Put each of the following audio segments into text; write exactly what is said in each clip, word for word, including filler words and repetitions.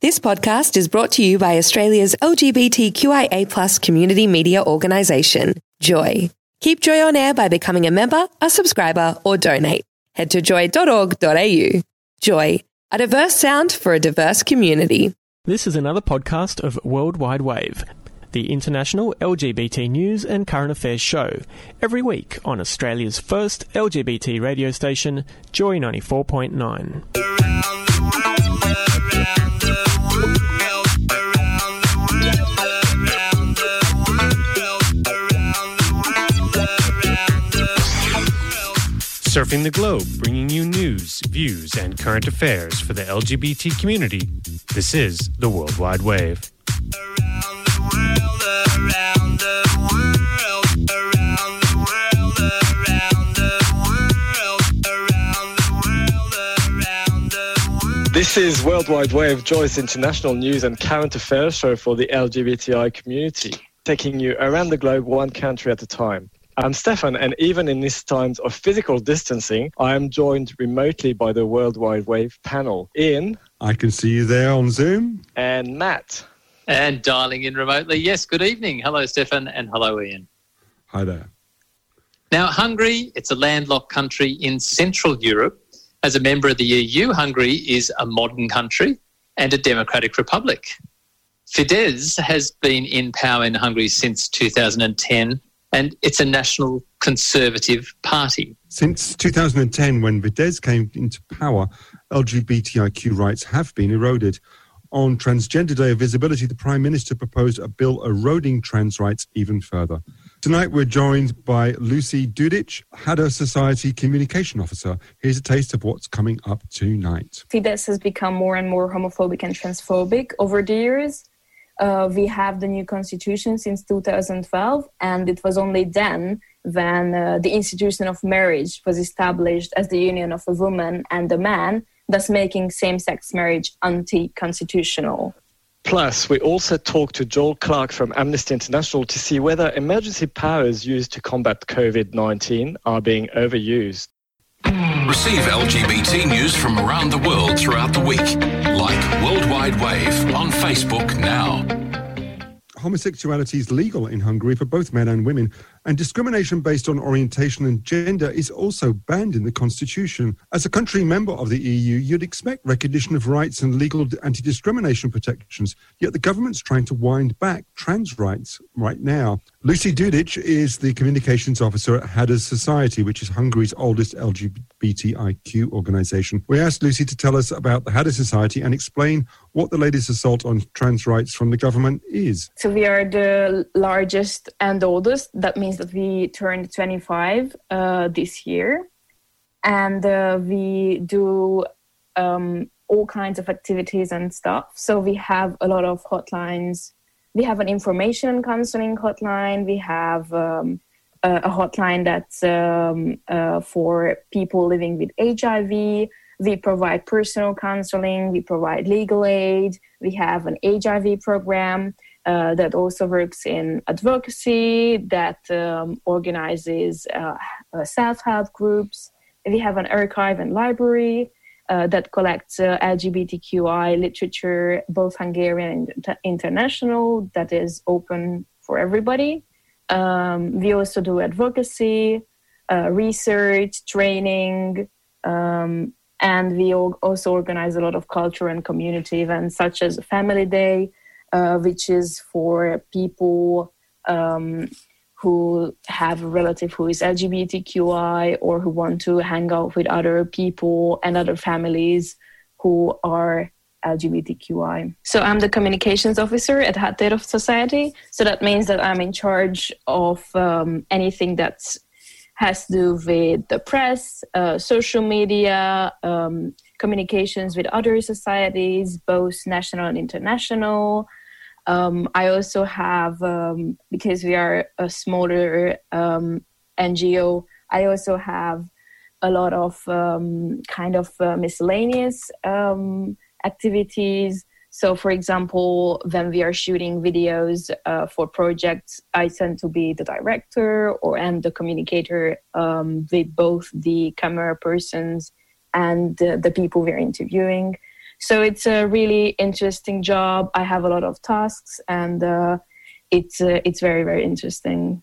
This podcast is brought to you by Australia's L G B T Q I A plus community media organisation, Joy. Keep Joy on air by becoming a member, a subscriber or donate. Head to joy dot org dot a u. Joy, a diverse sound for a diverse community. This is another podcast of World Wide Wave, the international L G B T news and current affairs show, every week on Australia's first L G B T radio station, Joy ninety-four point nine. Surfing the globe, bringing you news, views, and current affairs for the L G B T community. This is the World Wide Wave. This is World Wide Wave, Joy's international news and current affairs show for the L G B T I community, taking you around the globe one country at a time. I'm Stefan, and even in these times of physical distancing, I am joined remotely by the World Wide Wave panel. Ian. I can see you there on Zoom. And Matt. And dialing in remotely. Yes, good evening. Hello, Stefan, and hello, Ian. Hi there. Now, Hungary, it's a landlocked country in Central Europe. As a member of the E U, Hungary is a modern country and a democratic republic. Fidesz has been in power in Hungary since two thousand ten, and it's a national conservative party. Since two thousand ten, when Fidesz came into power, L G B T I Q rights have been eroded. On Transgender Day of Visibility, the Prime Minister proposed a bill eroding trans rights even further. Tonight we're joined by Lucy Dudic, Hada Society Communication Officer. Here's a taste of what's coming up tonight. Fidesz has become more and more homophobic and transphobic over the years. Uh, we have the new constitution since two thousand twelve, and it was only then when uh, the institution of marriage was established as the union of a woman and a man, thus making same-sex marriage anti-constitutional. Plus, we also talked to Joel Clark from Amnesty International to see whether emergency powers used to combat covid nineteen are being overused. Receive L G B T news from around the world throughout the week. Like World Wide Wave on Facebook now. Homosexuality is legal in Hungary for both men and women, and discrimination based on orientation and gender is also banned in the constitution. As a country member of the E U, you'd expect recognition of rights and legal anti-discrimination protections, yet the government's trying to wind back trans rights right now. Lucy Dudic is the communications officer at Hada Society, which is Hungary's oldest L G B T I Q organisation. We asked Lucy to tell us about the Hada Society and explain what the latest assault on trans rights from the government is. So we are the largest and oldest. That means that we turned twenty-five uh, this year. And uh, we do um, all kinds of activities and stuff. So we have a lot of hotlines. We have an information counseling hotline. We have um, a, a hotline that's um, uh, for people living with H I V. We provide personal counseling. We provide legal aid. We have an H I V program uh, that also works in advocacy, that um, organizes uh, uh, self-help groups. We have an archive and library uh, that collects uh, L G B T Q I literature, both Hungarian and t- international, that is open for everybody. Um, we also do advocacy, uh, research, training, um, and we also organize a lot of culture and community events, such as Family Day, uh, which is for people um, who have a relative who is L G B T Q I or who want to hang out with other people and other families who are L G B T Q I. So I'm the communications officer at Hada Society. So that means that I'm in charge of um, anything that's has to do with the press, uh, social media, um, communications with other societies, both national and international. Um, I also have, um, because we are a smaller um, N G O, I also have a lot of um, kind of uh, miscellaneous um, activities. So, for example, when we are shooting videos uh, for projects, I tend to be the director or and the communicator um, with both the camera persons and uh, the people we're interviewing. So it's a really interesting job. I have a lot of tasks, and uh, it's uh, it's very, very interesting.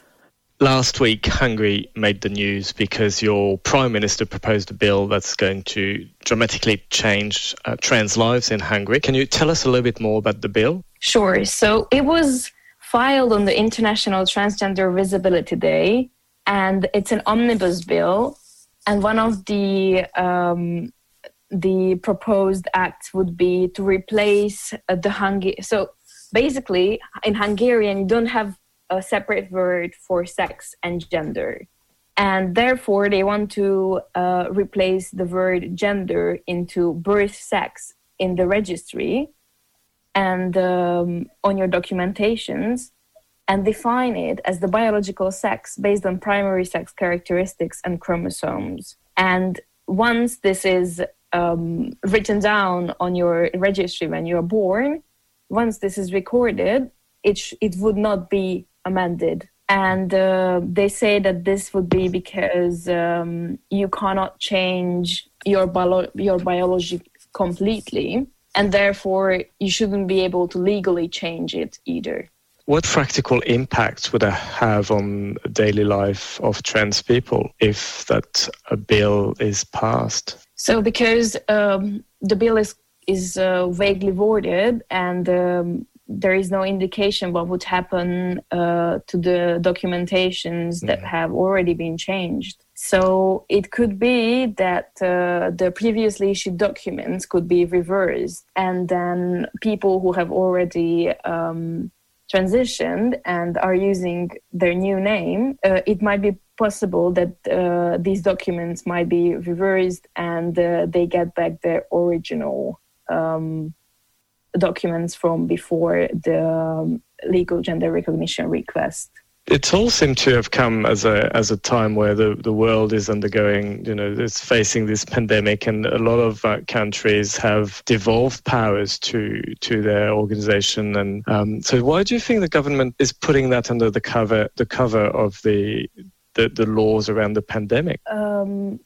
Last week, Hungary made the news because your Prime Minister proposed a bill that's going to dramatically change uh, trans lives in Hungary. Can you tell us a little bit more about the bill? Sure. So it was filed on the International Transgender Visibility Day, and it's an omnibus bill. And one of the um, the proposed acts would be to replace uh, the Hungary. So basically, in Hungarian, you don't have a separate word for sex and gender. And therefore, they want to uh, replace the word gender into birth sex in the registry and um, on your documentations, and define it as the biological sex based on primary sex characteristics and chromosomes. And once this is um, written down on your registry when you're born, once this is recorded, it sh- it would not be amended. And uh, they say that this would be because um, you cannot change your bio- your biology completely, and therefore you shouldn't be able to legally change it either. What practical impacts would that have on daily life of trans people if that a bill is passed? So because um, the bill is, is uh, vaguely worded, and um, there is no indication what would happen uh, to the documentations that mm. have already been changed. So it could be that uh, the previously issued documents could be reversed, and then people who have already um, transitioned and are using their new name, uh, it might be possible that uh, these documents might be reversed and uh, they get back their original um documents from before the um, legal gender recognition request. It all seemed to have come as a as a time where the, the world is undergoing, you know, it's facing this pandemic, and a lot of uh, countries have devolved powers to to their organization. And um, so, why do you think the government is putting that under the cover the cover of the the, the laws around the pandemic? Um,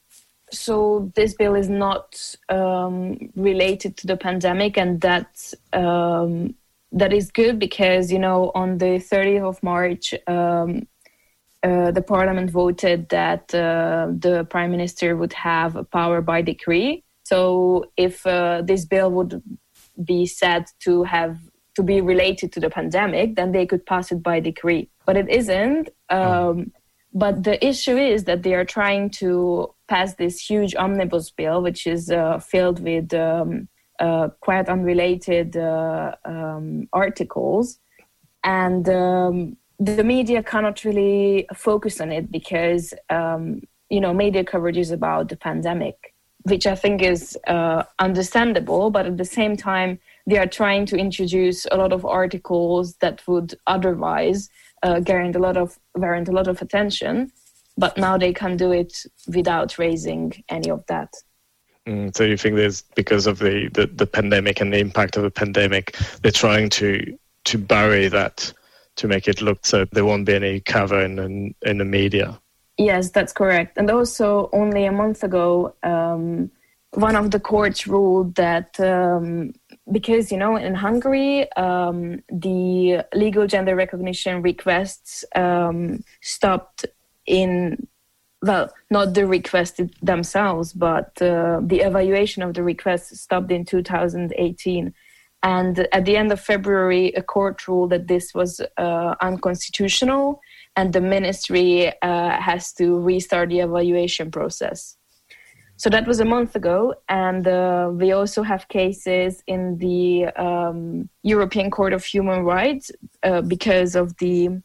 So this bill is not um, related to the pandemic, and that um, that is good because, you know, on the thirtieth of March, um, uh, the Parliament voted that uh, the Prime Minister would have power by decree. So if uh, this bill would be said to have to be related to the pandemic, then they could pass it by decree. But it isn't. Um, oh. But the issue is that they are trying to pass this huge omnibus bill, which is uh, filled with um, uh, quite unrelated uh, um, articles. And um, the media cannot really focus on it because, um, you know, media coverage is about the pandemic, which I think is uh, understandable. But at the same time, they are trying to introduce a lot of articles that would otherwise uh, garner a lot of warrant a lot of attention. But now they can do it without raising any of that. Mm, so you think there's, because of the, the, the pandemic and the impact of the pandemic, they're trying to to bury that, to make it look so there won't be any cover in in, in the media? Yes, that's correct. And also, only a month ago, um, one of the courts ruled that um, because, you know, in Hungary, um, the legal gender recognition requests um, stopped in, well, not the requests themselves, but uh, the evaluation of the requests stopped in two thousand eighteen. And at the end of February, a court ruled that this was uh, unconstitutional, and the ministry uh, has to restart the evaluation process. So that was a month ago, and uh, we also have cases in the um, European Court of Human Rights uh, because of the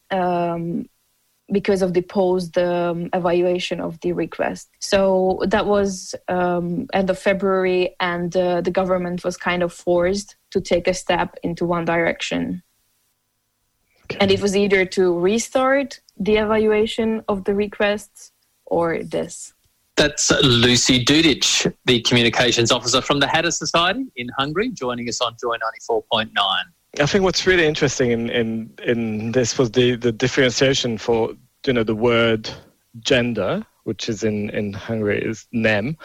um, because of the post um, evaluation of the request. So that was um, end of February, and uh, the government was kind of forced to take a step into one direction. Okay. And it was either to restart the evaluation of the requests or this. That's Lucy Dudic, the communications officer from the Hatter Society in Hungary, joining us on Joy ninety-four point nine. I think what's really interesting in, in, in this was the, the differentiation for, you know, the word gender, which is in, in Hungary is nem,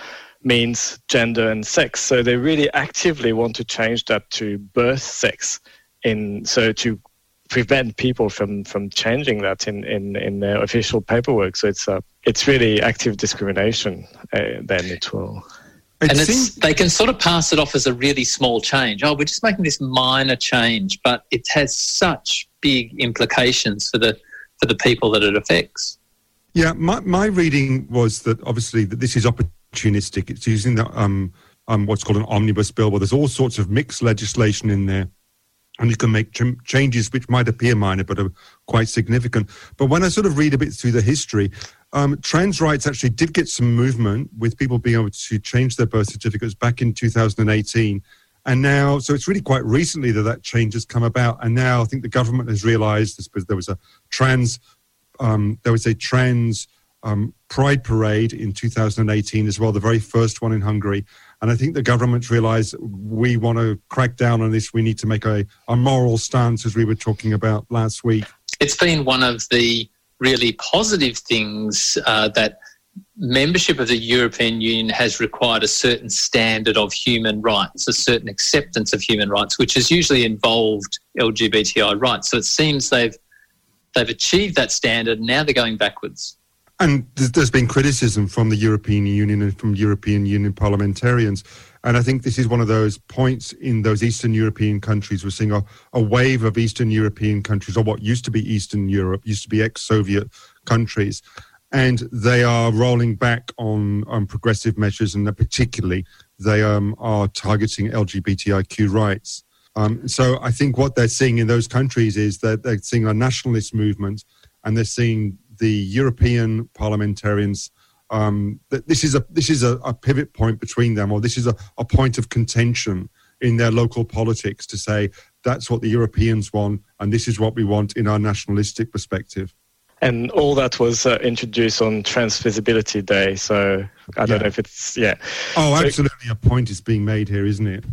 means gender and sex. So they really actively want to change that to birth sex, in so to prevent people from, from changing that in, in, in their official paperwork. So it's uh, it's really active discrimination. Uh, then it will. And it's, they can sort of pass it off as a really small change. Oh, we're just making this minor change, but it has such big implications for the for the people that it affects. Yeah, my, my reading was that obviously that this is opportunistic. It's using the um, um what's called an omnibus bill, where there's all sorts of mixed legislation in there, and you can make ch- changes which might appear minor but are quite significant. But when I sort of read a bit through the history, um, trans rights actually did get some movement with people being able to change their birth certificates back in two thousand eighteen. And now, so it's really quite recently that that change has come about. And now I think the government has realised this, because there was a trans, um, there was a trans um, pride parade in two thousand eighteen as well, the very first one in Hungary. And I think the government's realised we want to crack down on this. We need to make a, a moral stance, as we were talking about last week. It's been one of the really positive things uh, that membership of the European Union has required a certain standard of human rights, a certain acceptance of human rights, which has usually involved L G B T I rights. So it seems they've they've achieved that standard, and now they're going backwards. And there's been criticism from the European Union and from European Union parliamentarians. And I think this is one of those points in those Eastern European countries. We're seeing a, a wave of Eastern European countries, or what used to be Eastern Europe, used to be ex-Soviet countries. And they are rolling back on, on progressive measures, and particularly they um, are targeting L G B T I Q rights. Um, so I think what they're seeing in those countries is that they're seeing a nationalist movement, and they're seeing the European parliamentarians um, that this is a this is a, a pivot point between them, or this is a, a point of contention in their local politics to say that's what the Europeans want, and this is what we want in our nationalistic perspective. And all that was uh, introduced on Trans Visibility Day, so I don't yeah. know if it's, yeah. Oh, so, absolutely, a point is being made here, isn't it?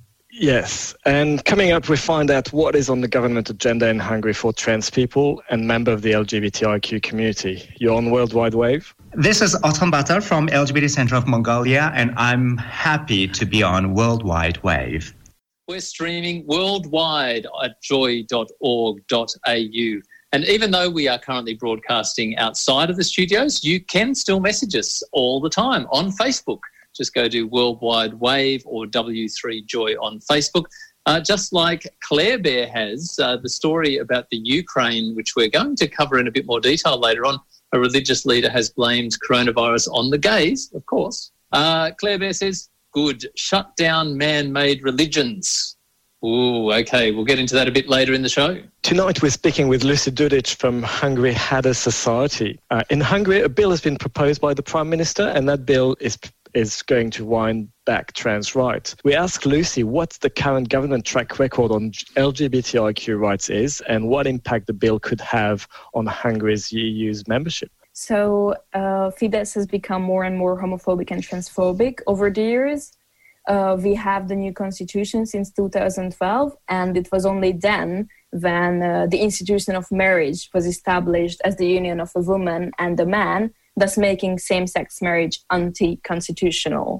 Yes, and coming up we find out what is on the government agenda in Hungary for trans people and member of the L G B T I Q community. You're on World Wide Wave. This is Othon Batar from L G B T Center of Mongolia, and I'm happy to be on World Wide Wave. We're streaming worldwide at joy dot org dot a u. And even though we are currently broadcasting outside of the studios, you can still message us all the time on Facebook. Just go to Worldwide Wave or W three Joy on Facebook. Uh, just like Claire Bear has, uh, the story about the Ukraine, which we're going to cover in a bit more detail later on. A religious leader has blamed coronavirus on the gays, of course. Uh, Claire Bear says, good, shut down man-made religions. Ooh, okay, we'll get into that a bit later in the show. Tonight we're speaking with Lucy Dudic from Hungary Had a Society. Uh, in Hungary, a bill has been proposed by the Prime Minister, and that bill is is going to wind back trans rights. We asked Lucy what the current government track record on L G B T I Q rights is, and what impact the bill could have on Hungary's E U's membership. So uh, Fidesz has become more and more homophobic and transphobic over the years. Uh, we have the new constitution since two thousand twelve, and it was only then when uh, the institution of marriage was established as the union of a woman and a man, thus making same-sex marriage anti-constitutional.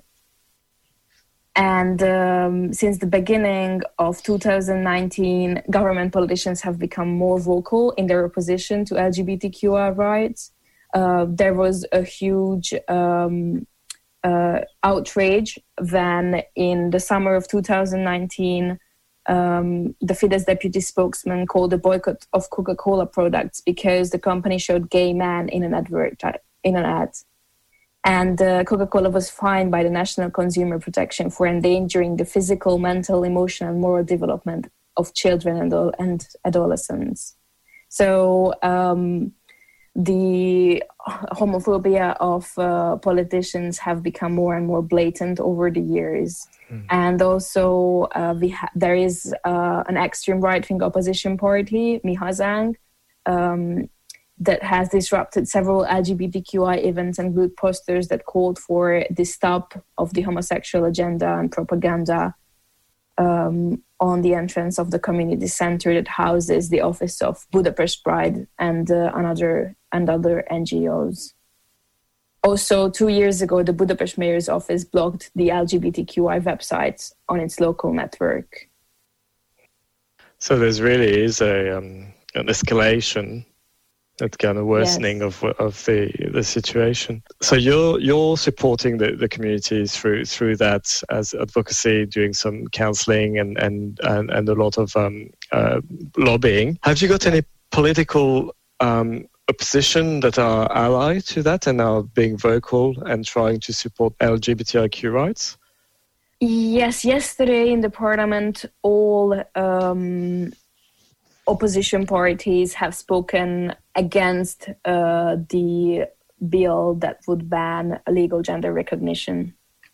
And um, since the beginning of two thousand nineteen, government politicians have become more vocal in their opposition to L G B T Q I rights. Uh, there was a huge um, uh, outrage when in the summer of two thousand nineteen, um, the Fidesz deputy spokesman called a boycott of Coca-Cola products because the company showed gay men in an advert in an ad. And uh, Coca-Cola was fined by the National Consumer Protection for endangering the physical, mental, emotional, and moral development of children and, and adolescents. So um, the homophobia of uh, politicians have become more and more blatant over the years. Mm. And also uh, we ha- there is uh, an extreme right-wing opposition party, Mi Hazánk, um, that has disrupted several L G B T Q I events and glued posters that called for the stop of the homosexual agenda and propaganda um, on the entrance of the community center that houses the office of Budapest Pride and uh, another and other N G Os. Also, two years ago, the Budapest Mayor's Office blocked the L G B T Q I websites on its local network. So there's really is a um, an escalation, that kind of worsening yes. of of the the situation. So you're you're supporting the, the community through through that as advocacy, doing some counselling and and, and and a lot of um, uh, lobbying. Have you got any political um, opposition that are allied to that and are being vocal and trying to support L G B T I Q rights? Yes, yesterday in the parliament, all um, opposition parties have spoken against uh, the bill that would ban legal gender recognition.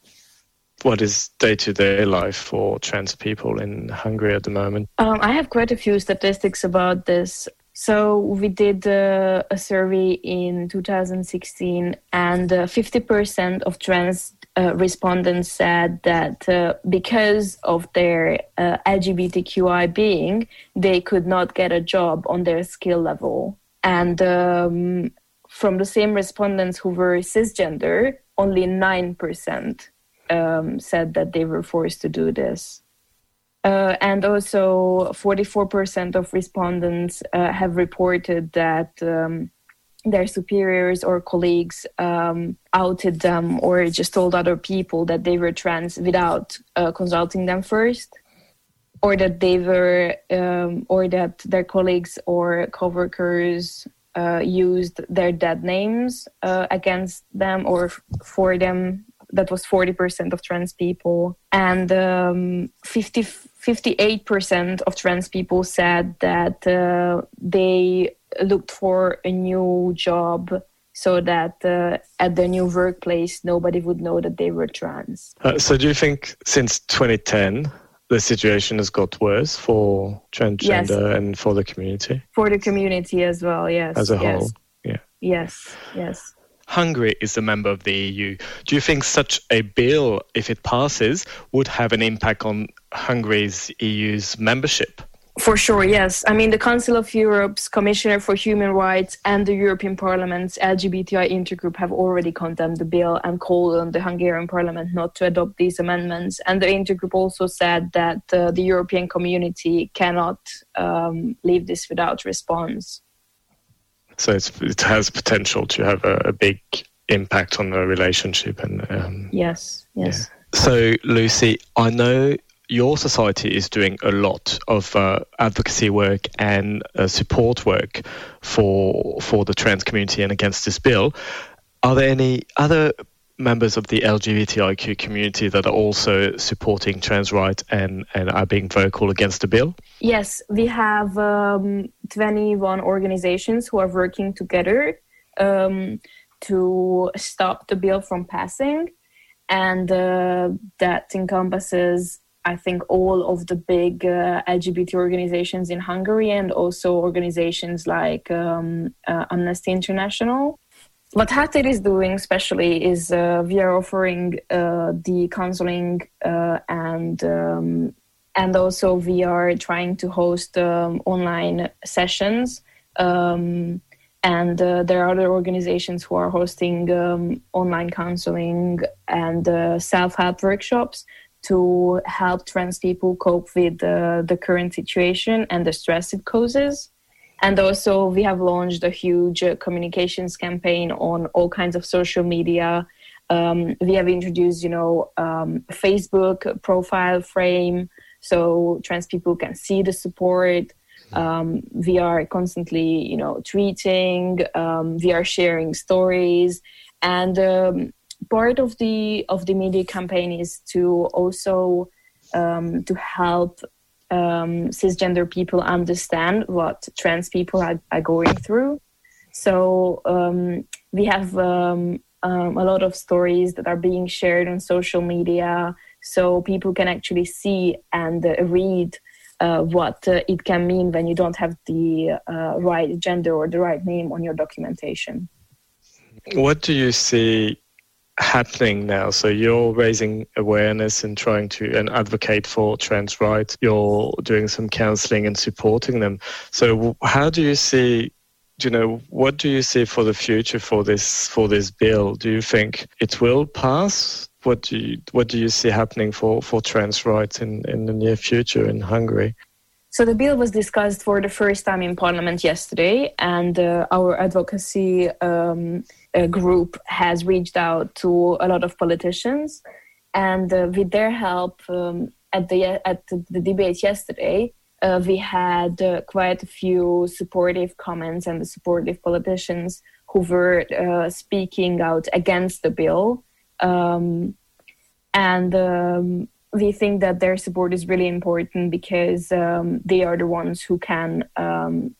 What is day-to-day life for trans people in Hungary at the moment? Um, I have quite a few statistics about this. So we did uh, a survey in two thousand sixteen, and uh, fifty percent of trans uh, respondents said that uh, because of their uh, L G B T Q I being, they could not get a job on their skill level. And um, from the same respondents who were cisgender, only nine percent um, said that they were forced to do this. Uh, and also forty-four percent of respondents uh, have reported that um, their superiors or colleagues um, outed them or just told other people that they were trans without uh, consulting them first, or that they were, um, or that their colleagues or coworkers uh, used their dead names uh, against them or f- for them. That was forty percent of trans people. And um, fifty, fifty-eight percent of trans people said that uh, they looked for a new job so that uh, at their new workplace, nobody would know that they were trans. Uh, so do you think since twenty ten, the situation has got worse for transgender yes. and for the community? For the community as well, yes. As a yes. whole, yeah. Yes, yes. Hungary is a member of the E U. Do you think such a bill, if it passes, would have an impact on Hungary's E U's membership? For sure, yes. I mean, the Council of Europe's Commissioner for Human Rights and the European Parliament's L G B T I intergroup have already condemned the bill and called on the Hungarian Parliament not to adopt these amendments. And the intergroup also said that uh, the European community cannot um, leave this without response. So it's, it has potential to have a, a big impact on the relationship. And um, yes, yes. Yeah. So, Lucy, I know your society is doing a lot of uh, advocacy work and uh, support work for for the trans community and against this bill. Are there any other members of the L G B T I Q community that are also supporting trans rights and, and are being vocal against the bill? Yes, we have um, twenty-one organizations who are working together um, to stop the bill from passing. And uh, that encompasses, I think, all of the big uh, L G B T organizations in Hungary and also organizations like um, uh, Amnesty International. What Háttér is doing especially is uh, we are offering uh, the counseling uh, and um, and also we are trying to host um, online sessions um, and uh, there are other organizations who are hosting um, online counseling and uh, self-help workshops to help trans people cope with uh, the current situation and the stress it causes. And also we have launched a huge uh, communications campaign on all kinds of social media. Um, we have introduced, you know, um, Facebook profile frame so trans people can see the support. Um, we are constantly, you know, tweeting. Um, we are sharing stories. And um, part of the of the media campaign is to also um, to help Um, cisgender people understand what trans people are, are going through. So um, we have um, um, a lot of stories that are being shared on social media so people can actually see and uh, read uh, what uh, it can mean when you don't have the uh, right gender or the right name on your documentation. What do you see happening now? So you're raising awareness and trying to and advocate for trans rights. You're doing some counselling and supporting them. So how do you see you know, what do you see for the future for this for this bill? Do you think it will pass? What do you what do you see happening for, for trans rights in, in the near future in Hungary? So the bill was discussed for the first time in Parliament yesterday, and uh, our advocacy um, uh, group has reached out to a lot of politicians, and uh, with their help um, at the at the debate yesterday, uh, we had uh, quite a few supportive comments and the supportive politicians who were uh, speaking out against the bill, um, and. Um, We think that their support is really important because um, they are the ones who can um,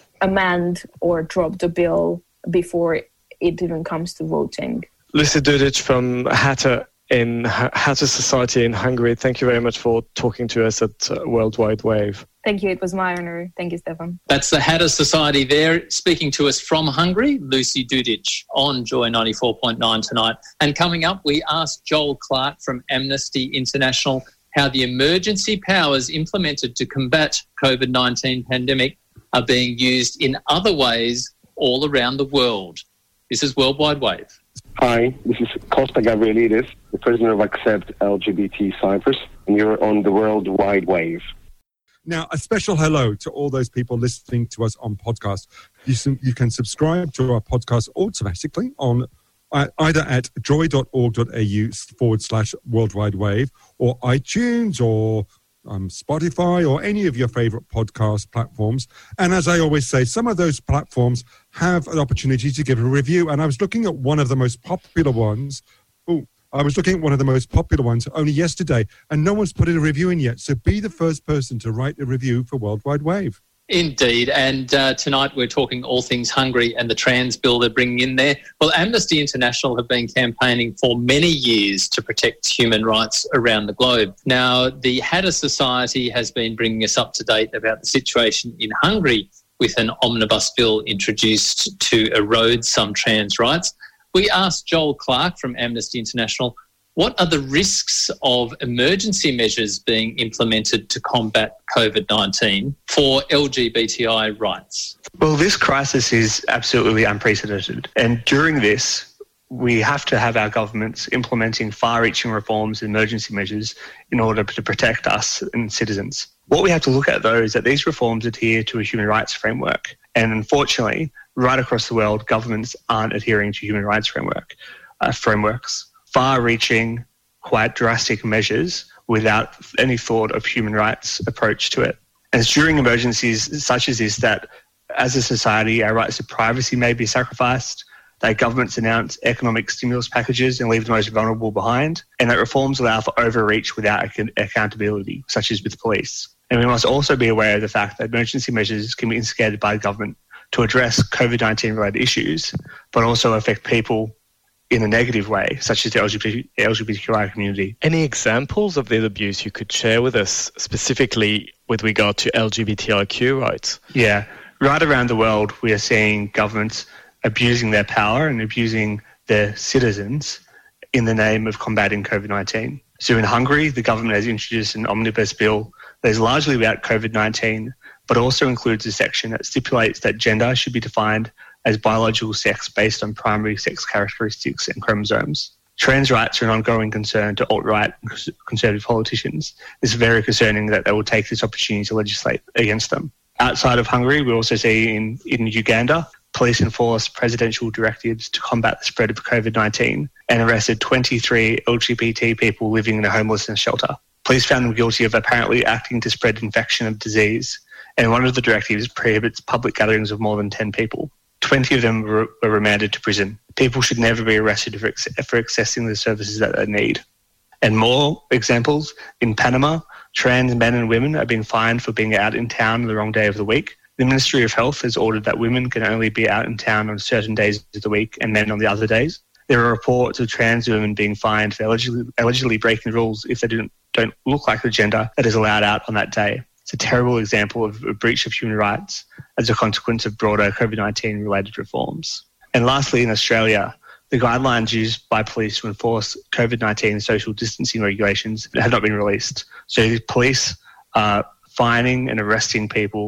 amend or drop the bill before it even comes to voting. Lucy Dudic from Hatter in Hatter Society in Hungary. Thank you very much for talking to us at uh, World Wide Wave. Thank you. It was my honor. Thank you, Stefan. That's the Hatter Society there, speaking to us from Hungary, Lucy Dudic on Joy ninety-four point nine tonight. And coming up, we asked Joel Clark from Amnesty International how the emergency powers implemented to combat COVID nineteen pandemic are being used in other ways all around the world. This is World Wide Wave. Hi, this is Costa Gabrielidis, the president of Accept L G B T Cyprus, and you're on the World Wide Wave. Now, a special hello to all those people listening to us on podcast. You, you can subscribe to our podcast automatically on uh, either at joy.org.au forward slash worldwide wave or iTunes or um, Spotify or any of your favorite podcast platforms. And as I always say, some of those platforms have an opportunity to give a review. And I was looking at one of the most popular ones. Oh, I was looking at one of the most popular ones only yesterday, and no one's put in a review in yet. So be the first person to write a review for World Wide Wave. Indeed. And uh, tonight we're talking all things Hungary and the trans bill they're bringing in there. Well, Amnesty International have been campaigning for many years to protect human rights around the globe. Now, the Hatter Society has been bringing us up to date about the situation in Hungary with an omnibus bill introduced to erode some trans rights. We asked Joel Clark from Amnesty International, what are the risks of emergency measures being implemented to combat COVID nineteen for L G B T I rights? Well, this crisis is absolutely unprecedented. And during this, we have to have our governments implementing far-reaching reforms and emergency measures in order to protect us and citizens. What we have to look at, though, is that these reforms adhere to a human rights framework. And unfortunately, right across the world, governments aren't adhering to human rights framework uh, frameworks. Far-reaching, quite drastic measures without any thought of human rights approach to it. And it's during emergencies such as this that, as a society, our rights to privacy may be sacrificed, that governments announce economic stimulus packages and leave the most vulnerable behind, and that reforms allow for overreach without ac- accountability, such as with police. And we must also be aware of the fact that emergency measures can be instigated by government to address COVID nineteen related issues, but also affect people in a negative way, such as the L G B T, L G B T Q I community. Any examples of the abuse you could share with us, specifically with regard to L G B T I Q rights? Yeah, right around the world, we are seeing governments abusing their power and abusing their citizens in the name of combating COVID nineteen. So in Hungary, the government has introduced an omnibus bill that is largely about COVID nineteen, but also includes a section that stipulates that gender should be defined as biological sex based on primary sex characteristics and chromosomes. Trans rights are an ongoing concern to alt-right and conservative politicians. It's very concerning that they will take this opportunity to legislate against them. Outside of Hungary, we also see in, in Uganda, police enforced presidential directives to combat the spread of COVID nineteen and arrested twenty-three L G B T people living in a homelessness shelter. Police found them guilty of apparently acting to spread infection of disease, and one of the directives prohibits public gatherings of more than ten people. twenty of them were, were remanded to prison. People should never be arrested for, for accessing the services that they need. And more examples, in Panama, trans men and women are being fined for being out in town on the wrong day of the week. The Ministry of Health has ordered that women can only be out in town on certain days of the week and men on the other days. There are reports of trans women being fined for allegedly, allegedly breaking rules if they don't, don't look like the gender that is allowed out on that day. It's a terrible example of a breach of human rights as a consequence of broader COVID nineteen related reforms. And lastly, in Australia, the guidelines used by police to enforce COVID nineteen social distancing regulations have not been released. So the police are fining and arresting people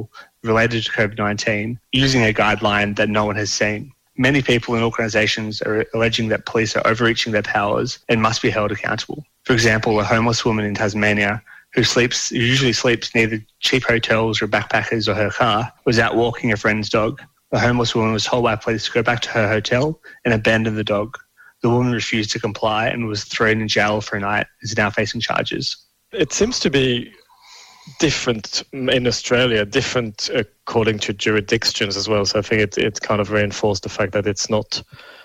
related to COVID nineteen using a guideline that no one has seen. Many people and organisations are alleging that police are overreaching their powers and must be held accountable. For example, a homeless woman in Tasmania who sleeps, who usually sleeps near the cheap hotels or backpackers or her car, was out walking a friend's dog. The homeless woman was told by police to go back to her hotel and abandon the dog. The woman refused to comply and was thrown in jail for a night and is now facing charges. It seems to be different in Australia, different according to jurisdictions as well. So I think it, it kind of reinforced the fact that it's not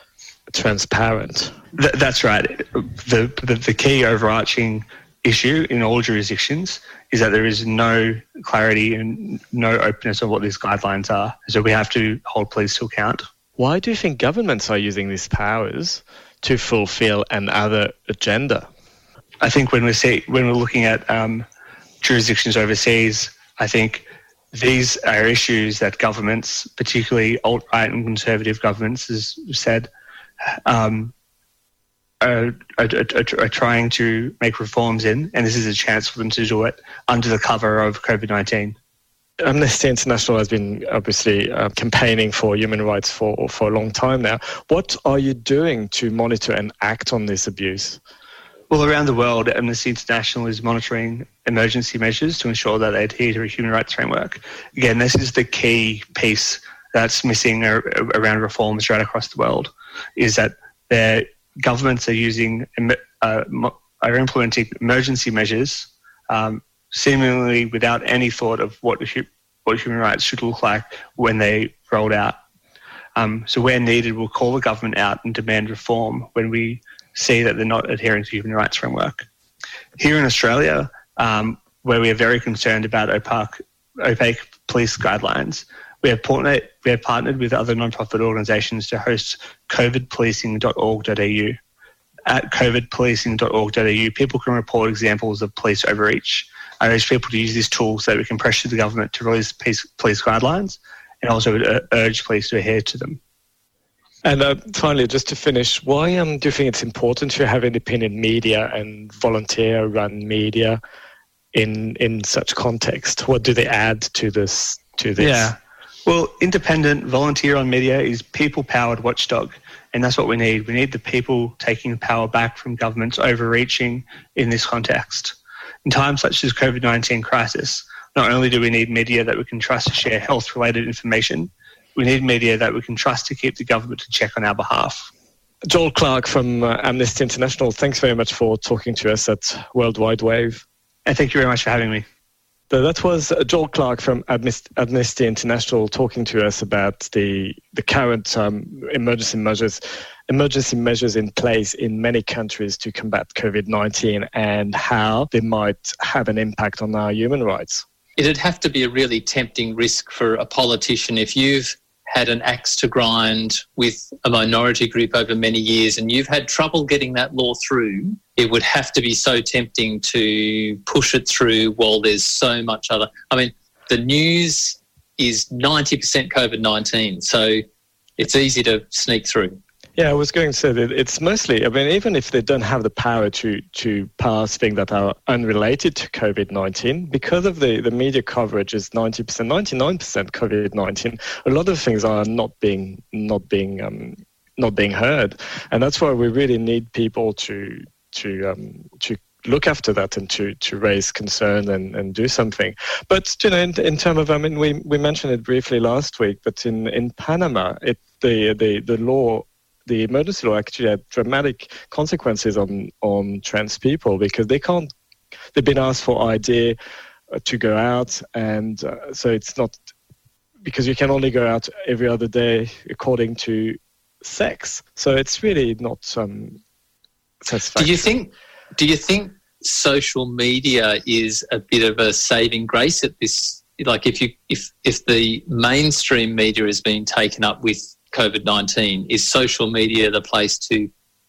transparent. Th- that's right. The, the the key overarching issue in all jurisdictions is that there is no clarity and no openness of what these guidelines are. So we have to hold police to account. Why do you think governments are using these powers to fulfill another agenda? I think when we see when we're looking at um, jurisdictions overseas, I think these are issues that governments, particularly alt-right and conservative governments, as said, um, are, are, are, are trying to make reforms in, and this is a chance for them to do it under the cover of COVID nineteen. Amnesty International has been obviously uh, campaigning for human rights for, for a long time now. What are you doing to monitor and act on this abuse? Well, around the world, Amnesty International is monitoring emergency measures to ensure that they adhere to a human rights framework. Again, this is the key piece that's missing around reforms right across the world, is that their governments are using, uh, are implementing emergency measures um, seemingly without any thought of what, what human rights should look like when they rolled out. Um, so where needed, we'll call the government out and demand reform when we see that they're not adhering to human rights framework. Here in Australia, um, where we are very concerned about opaque, opaque police guidelines, we have, partnered, we have partnered with other non-profit organisations to host covid policing dot org dot a u. At covid policing dot org dot a u, people can report examples of police overreach. I urge people to use this tool so that we can pressure the government to release police, police guidelines and also uh, urge police to adhere to them. And uh, finally, just to finish, why um, do you think it's important to have independent media and volunteer-run media in in such context? What do they add to this? To this? Yeah, well, independent volunteer-run media is people-powered watchdog, and that's what we need. We need the people taking power back from governments overreaching in this context. In times such as COVID nineteen crisis, not only do we need media that we can trust to share health-related information, we need media that we can trust to keep the government to check on our behalf. Joel Clark from uh, Amnesty International, thanks very much for talking to us at World Wide Wave. And thank you very much for having me. So that was Joel Clark from Amnesty International talking to us about the the current um, emergency measures, emergency measures in place in many countries to combat COVID nineteen and how they might have an impact on our human rights. It'd have to be a really tempting risk for a politician if you've had an axe to grind with a minority group over many years and you've had trouble getting that law through. It would have to be so tempting to push it through while there's so much other... I mean, the news is ninety percent COVID nineteen, so it's easy to sneak through. Yeah, I was going to say that it's mostly, I mean, even if they don't have the power to, to pass things that are unrelated to COVID nineteen, because of the, the media coverage is ninety percent, ninety-nine percent COVID nineteen, a lot of things are not being, not being, um, not being heard. And that's why we really need people to, to, um, to look after that and to, to raise concern and, and do something. But, you know, in, in terms of, I mean, we, we mentioned it briefly last week, but in, in Panama, it, the, the, the law, the emergency law actually had dramatic consequences on, on trans people because they can't, they've been asked for I D to go out, and uh, so it's not, because you can only go out every other day according to sex. So it's really not um, satisfactory. Do you think, do you think social media is a bit of a saving grace at this? Like if you, if, if the mainstream media is being taken up with COVID nineteen, is social media the place to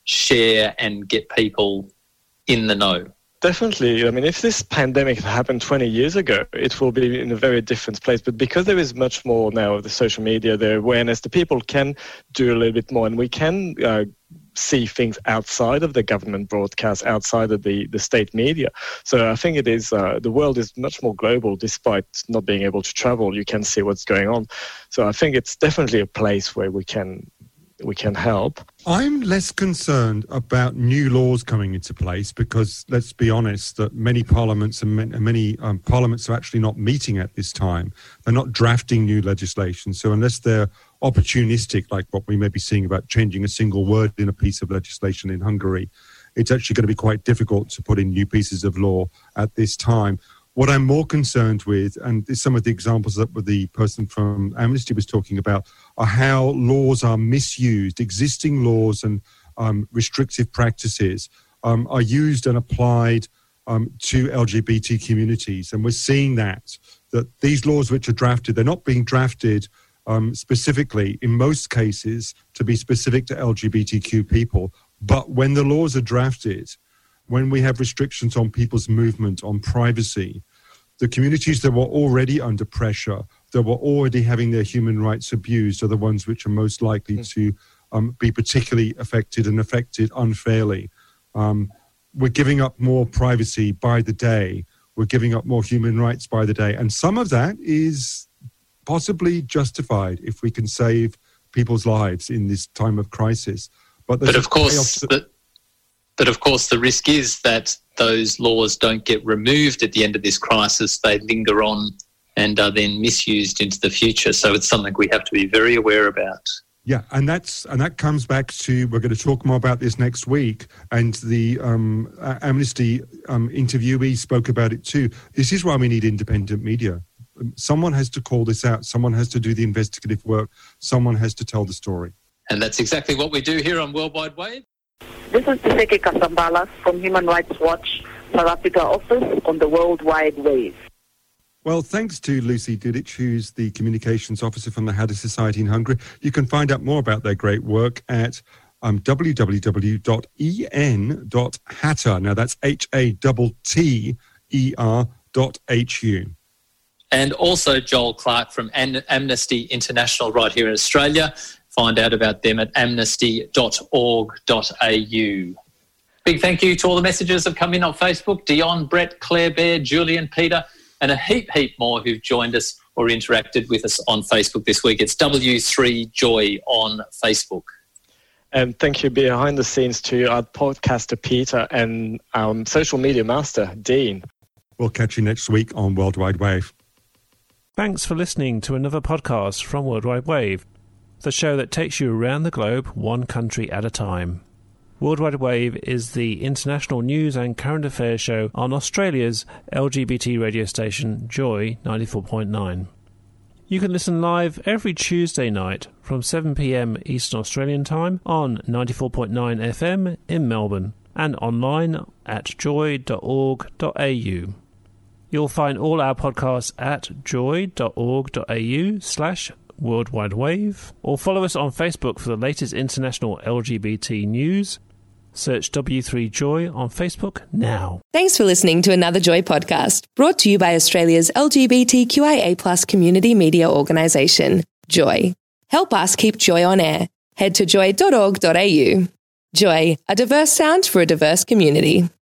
share and get people in the know? Definitely. I mean, if this pandemic had happened twenty years ago, it will be in a very different place. But because there is much more now of the social media, the awareness, the people can do a little bit more, and we can uh, see things outside of the government broadcast, outside of the, the state media. So I think it is, uh, the world is much more global despite not being able to travel. You can see what's going on. So I think it's definitely a place where we can we can help. I'm less concerned about new laws coming into place because, let's be honest, that many parliaments and many, many um, parliaments are actually not meeting at this time. They're not drafting new legislation. So unless they're opportunistic, like what we may be seeing about changing a single word in a piece of legislation in Hungary, it's actually going to be quite difficult to put in new pieces of law at this time. What I'm more concerned with, and some of the examples that the person from Amnesty was talking about, are how laws are misused. Existing laws and um, restrictive practices um, are used and applied um, to L G B T communities. And we're seeing that, that these laws which are drafted, they're not being drafted um, specifically, in most cases, to be specific to L G B T Q people. But when the laws are drafted, when we have restrictions on people's movement, on privacy, the communities that were already under pressure, that were already having their human rights abused, are the ones which are most likely mm. to um, be particularly affected and affected unfairly. Um, we're giving up more privacy by the day. We're giving up more human rights by the day. And some of that is possibly justified if we can save people's lives in this time of crisis. But, but of course, the, but of course, the risk is that those laws don't get removed at the end of this crisis. They linger on and are then misused into the future. So it's something we have to be very aware about. Yeah, and that's and that comes back to, we're going to talk more about this next week, and the um, Amnesty um, interviewee spoke about it too. This is why we need independent media. Someone has to call this out. Someone has to do the investigative work. Someone has to tell the story. And that's exactly what we do here on Worldwide Wave. This is Tiseke Kasambala from Human Rights Watch, South Africa office on the Worldwide Wave. Well, thanks to Lucy Dudic, who's the communications officer from the Hatter Society in Hungary. You can find out more about their great work at um, w w w dot e n dot hatter. Now, that's H A T T E R dot H U. And also Joel Clark from Am- Amnesty International right here in Australia. Find out about them at amnesty dot org dot a u. Big thank you to all the messages that have come in on Facebook. Dion, Brett, Claire Bear, Julian, Peter, and a heap, heap more who've joined us or interacted with us on Facebook this week. It's W three Joy on Facebook. And thank you behind the scenes to our podcaster, Peter, and our social media master, Dean. We'll catch you next week on Worldwide Wave. Thanks for listening to another podcast from Worldwide Wave, the show that takes you around the globe one country at a time. Worldwide Wave is the international news and current affairs show on Australia's L G B T radio station Joy ninety-four point nine. You can listen live every Tuesday night from seven p m Eastern Australian Time on ninety-four point nine F M in Melbourne and online at joy dot org dot a u. You'll find all our podcasts at joy dot org dot a u slash Worldwide Wave, or follow us on Facebook for the latest international L G B T news. Search W three Joy on Facebook now. Thanks for listening to another Joy podcast, brought to you by Australia's L G B T Q I A plus community media organisation, Joy. Help us keep Joy on air. Head to joy dot org dot a u. Joy, a diverse sound for a diverse community.